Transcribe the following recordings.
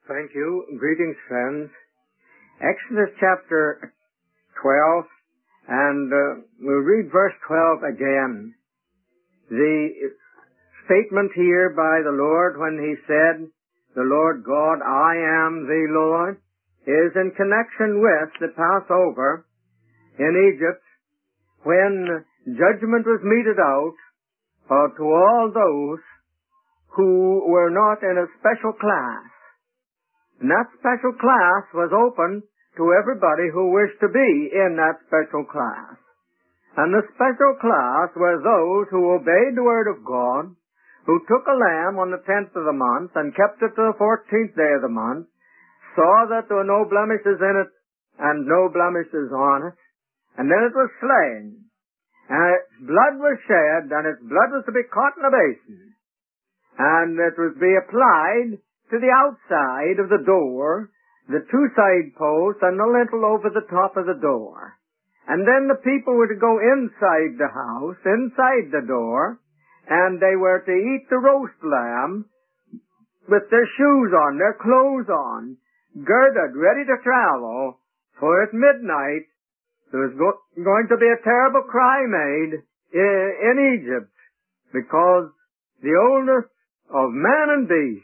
Thank you. Greetings, friends. Exodus chapter 12, and we'll read verse 12 again. The statement here by the Lord when he said, "The Lord God, I am the Lord," is in connection with the Passover in Egypt, when judgment was meted out to all those who were not in a special class. And that special class was open to everybody who wished to be in that special class. And the special class were those who obeyed the word of God, who took a lamb on the 10th of the month and kept it to the 14th day of the month, saw that there were no blemishes in it and no blemishes on it, and then it was slain. And its blood was shed, and its blood was to be caught in a basin, and it was to be applied to the outside of the door, the two side posts, and the lintel over the top of the door. And then the people were to go inside the house, inside the door, and they were to eat the roast lamb with their shoes on, their clothes on, girded, ready to travel, for at midnight there was going to be a terrible cry made in Egypt, because the oldest of man and beast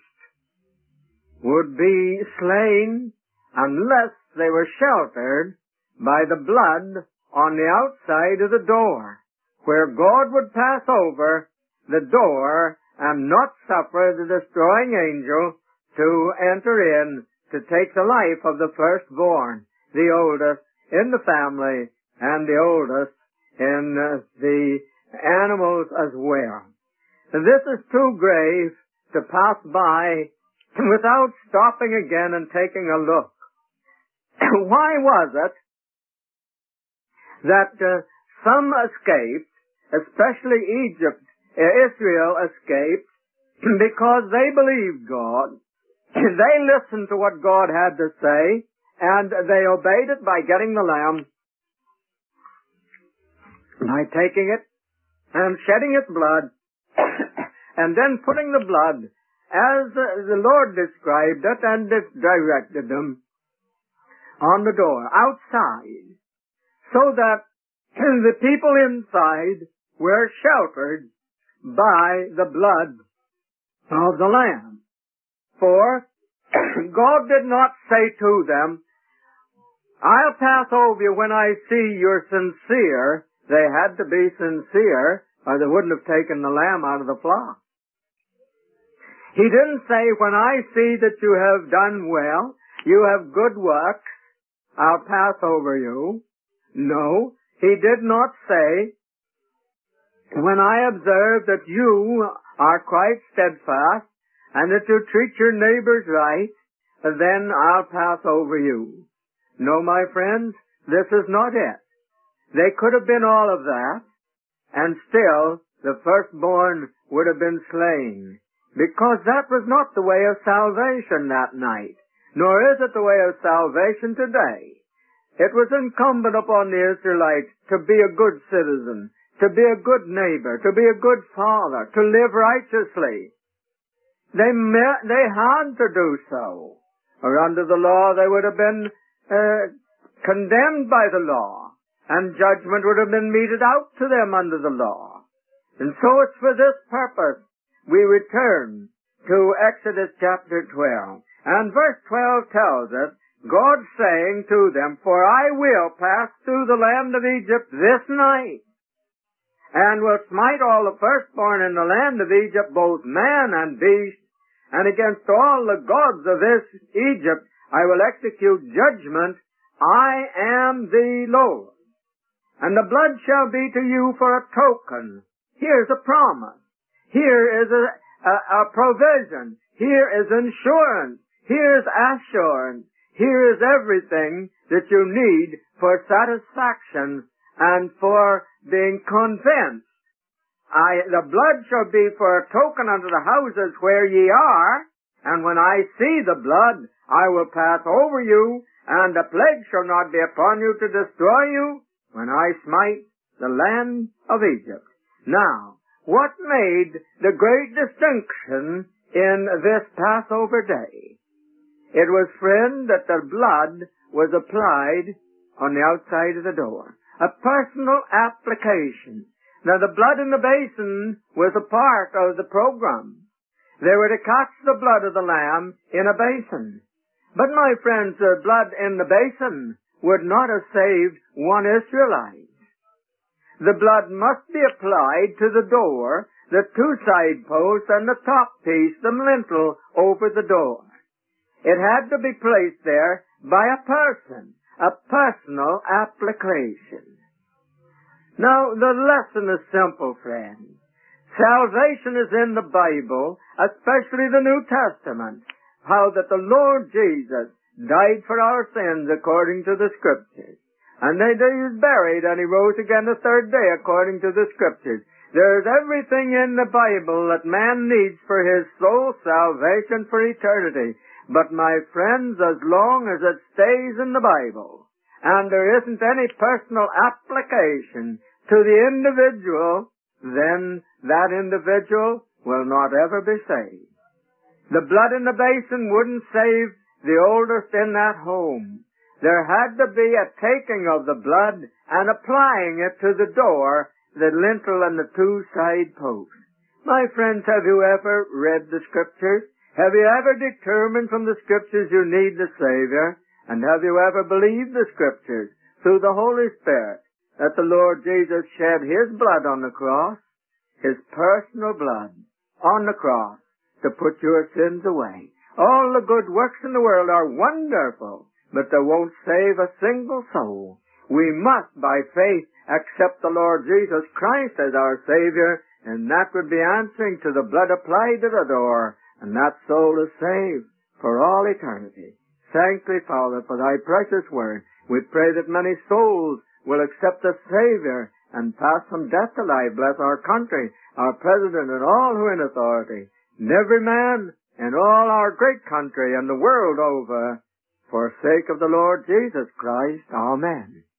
would be slain unless they were sheltered by the blood on the outside of the door, where God would pass over the door and not suffer the destroying angel to enter in to take the life of the firstborn, the oldest in the family and the oldest in the animals as well. And this is too grave to pass by without stopping again and taking a look. Why was it that some escaped, especially Israel escaped, because they believed God, they listened to what God had to say, and they obeyed it by getting the lamb, by taking it and shedding its blood, and then putting the blood as the Lord described it and directed them on the door, outside, so that the people inside were sheltered by the blood of the Lamb. For God did not say to them, "I'll pass over you when I see you're sincere." They had to be sincere, or they wouldn't have taken the lamb out of the flock. He didn't say, "When I see that you have done well, you have good works, I'll pass over you." No, he did not say, "When I observe that you are quite steadfast and that you treat your neighbors right, then I'll pass over you." No, my friends, this is not it. They could have been all of that, and still the firstborn would have been slain, because that was not the way of salvation that night, nor is it the way of salvation today. It was incumbent upon the Israelites to be a good citizen, to be a good neighbor, to be a good father, to live righteously. They had to do so, or under the law they would have been condemned by the law, and judgment would have been meted out to them under the law. And so it's for this purpose we return to Exodus chapter 12. And verse 12 tells us, God saying to them, "For I will pass through the land of Egypt this night, and will smite all the firstborn in the land of Egypt, both man and beast, and against all the gods of this Egypt I will execute judgment. I am the Lord. And the blood shall be to you for a token." Here's a promise. Here is a provision. Here is insurance. Here is assurance. Here is everything that you need for satisfaction and for being convinced. The blood shall be for a token unto the houses where ye are, and when I see the blood, I will pass over you, and the plague shall not be upon you to destroy you, when I smite the land of Egypt. Now, what made the great distinction in this Passover day? It was, friend, that the blood was applied on the outside of the door. A personal application. Now, the blood in the basin was a part of the program. They were to catch the blood of the lamb in a basin. But, my friends, the blood in the basin would not have saved one Israelite. The blood must be applied to the door, the two side posts, and the top piece, the lintel, over the door. It had to be placed there by a person, a personal application. Now, the lesson is simple, friends. Salvation is in the Bible, especially the New Testament, how that the Lord Jesus died for our sins according to the Scriptures. And that he was buried and he rose again the third day according to the Scriptures. There's everything in the Bible that man needs for his soul salvation for eternity. But my friends, as long as it stays in the Bible, and there isn't any personal application to the individual, then that individual will not ever be saved. The blood in the basin wouldn't save the oldest in that home. There had to be a taking of the blood and applying it to the door, the lintel, and the two side posts. My friends, have you ever read the Scriptures? Have you ever determined from the Scriptures you need the Savior? And have you ever believed the Scriptures through the Holy Spirit that the Lord Jesus shed His blood on the cross, His personal blood on the cross, to put your sins away? All the good works in the world are wonderful, but they won't save a single soul. We must, by faith, accept the Lord Jesus Christ as our Savior, and that would be answering to the blood applied to the door, and that soul is saved for all eternity. Thank thee, Father, for thy precious word. We pray that many souls will accept the Savior and pass from death to life. Bless our country, our president, and all who are in authority, and every man in all our great country and the world over, for sake of the Lord Jesus Christ. Amen.